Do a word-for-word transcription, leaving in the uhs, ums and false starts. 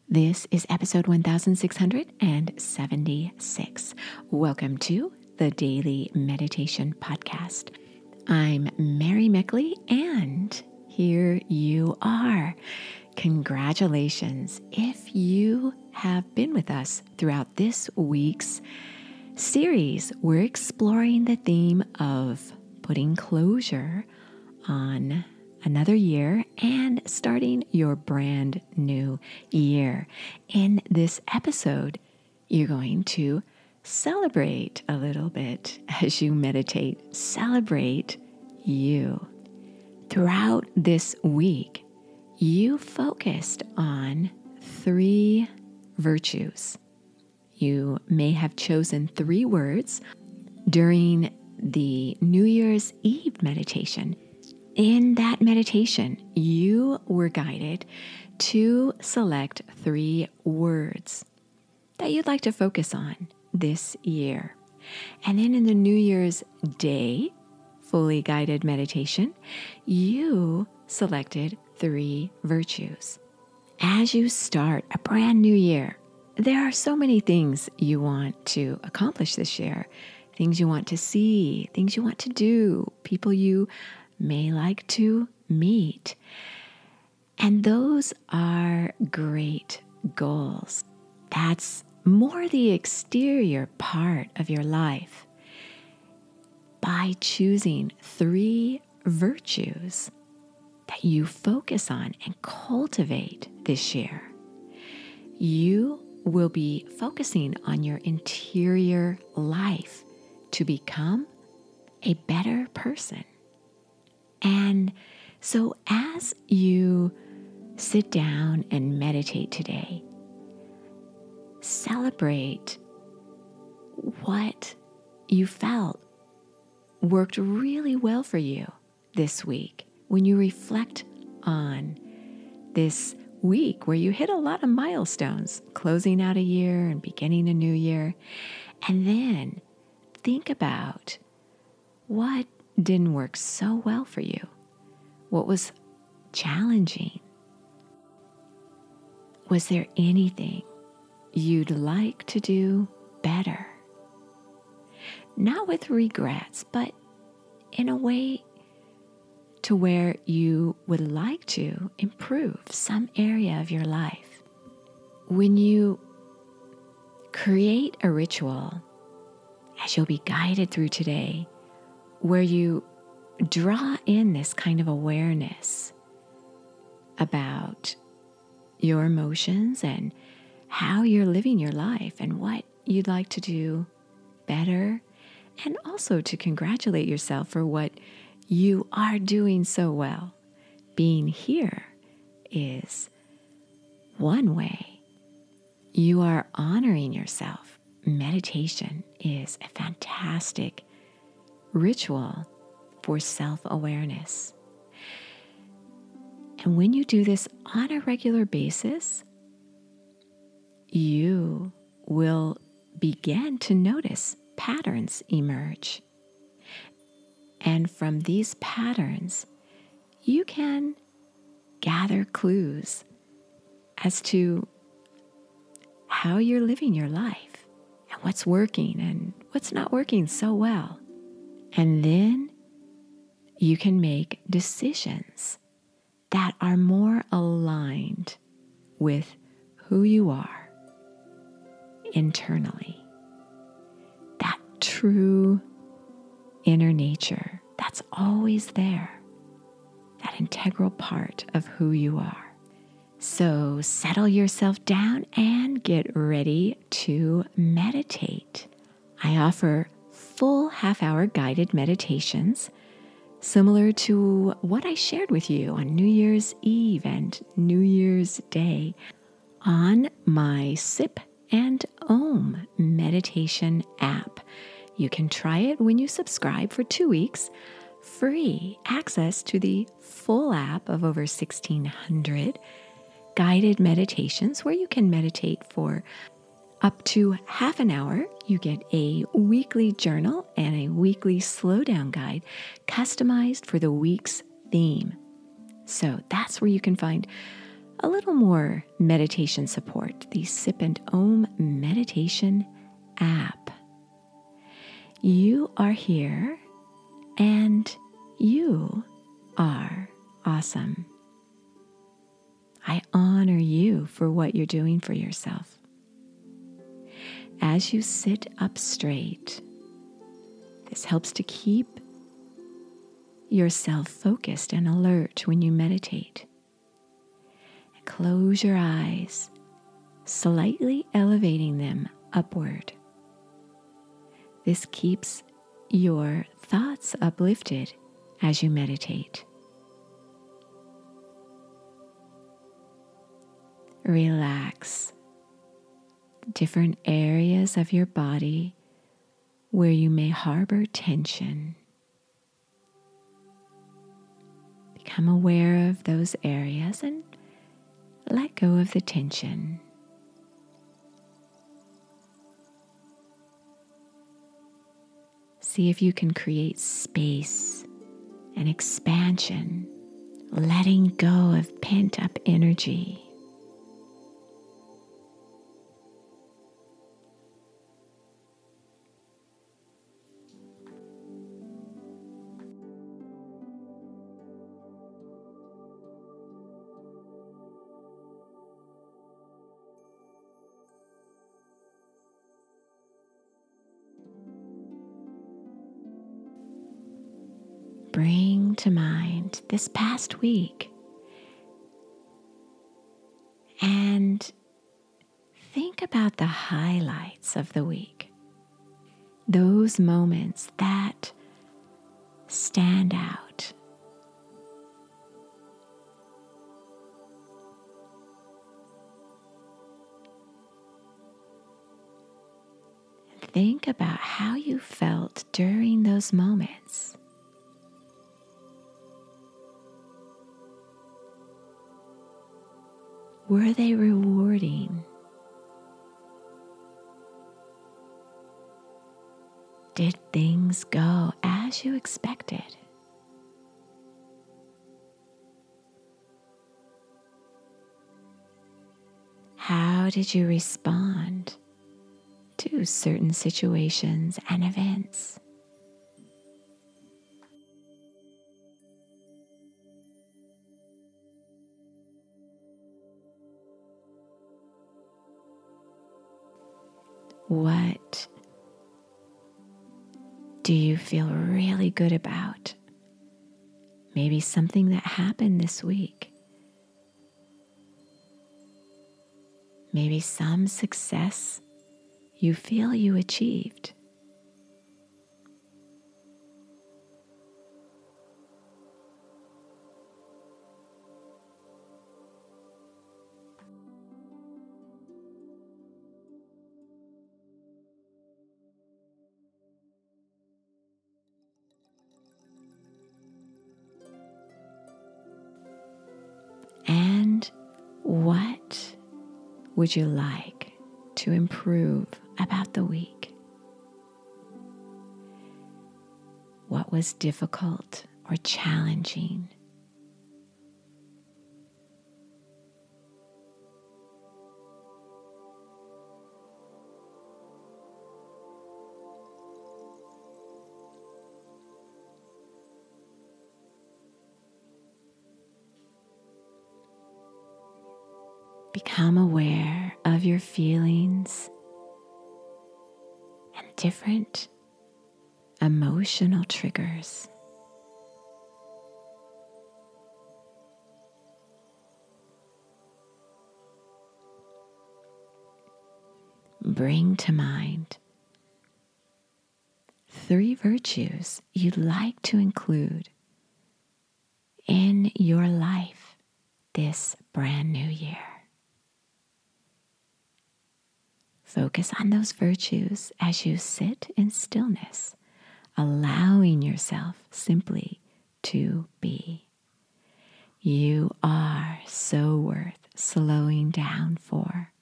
This is episode one thousand six hundred seventy-six. Welcome to the Daily Meditation Podcast. I'm Mary Meckley, and here you are. Congratulations if you have been with us throughout this week's series. We're exploring the theme of putting closure on another year and starting your brand new year. In this episode, you're going to celebrate a little bit as you meditate. Celebrate you. Throughout this week, you focused on three virtues. You may have chosen three words during the New Year's Eve meditation. In that meditation, you were guided to select three words that you'd like to focus on this year. And then in the New Year's Day, fully guided meditation, you selected three virtues. As you start a brand new year, there are so many things you want to accomplish this year, things you want to see, things you want to do, people you may like to meet. And those are great goals. That's more the exterior part of your life. By choosing three virtues that you focus on and cultivate this year, you will be focusing on your interior life to become a better person. And so as you sit down and meditate today, celebrate what you felt worked really well for you this week. When you reflect on this week where you hit a lot of milestones, closing out a year and beginning a new year, and then think about what didn't work so well for you. What was challenging? Was there anything you'd like to do better? Not with regrets, but in a way to where you would like to improve some area of your life. When you create a ritual, as you'll be guided through today, where you draw in this kind of awareness about your emotions and how you're living your life and what you'd like to do better, and also to congratulate yourself for what you are doing so well. Being here is one way. You are honoring yourself. Meditation is a fantastic ritual for self-awareness. And when you do this on a regular basis, you will begin to notice patterns emerge. And from these patterns, you can gather clues as to how you're living your life and what's working and what's not working so well. And then you can make decisions that are more aligned with who you are internally. That true inner nature that's always there. That integral part of who you are. So settle yourself down and get ready to meditate. I offer full half-hour guided meditations similar to what I shared with you on New Year's Eve and New Year's Day on my Sip and Om meditation app. You can try it when you subscribe for two weeks. Free access to the full app of over sixteen hundred guided meditations where you can meditate for up to half an hour. You get a weekly journal and a weekly slowdown guide customized for the week's theme. So that's where you can find a little more meditation support, the Sip and Om meditation app. You are here and you are awesome. I honor you for what you're doing for yourself. As you sit up straight, this helps to keep yourself focused and alert when you meditate. Close your eyes, slightly elevating them upward. This keeps your thoughts uplifted as you meditate. Relax different areas of your body where you may harbor tension. Become aware of those areas and let go of the tension. See if you can create space and expansion, letting go of pent-up energy. Bring to mind this past week and think about the highlights of the week, those moments that stand out. Think about how you felt during those moments. Were they rewarding? Did things go as you expected? How did you respond to certain situations and events? What do you feel really good about? Maybe something that happened this week. Maybe some success you feel you achieved. And what would you like to improve about the week? What was difficult or challenging? Become aware of your feelings and different emotional triggers. Bring to mind three virtues you'd like to include in your life this brand new year. Focus on those virtues as you sit in stillness, allowing yourself simply to be. You are so worth slowing down for.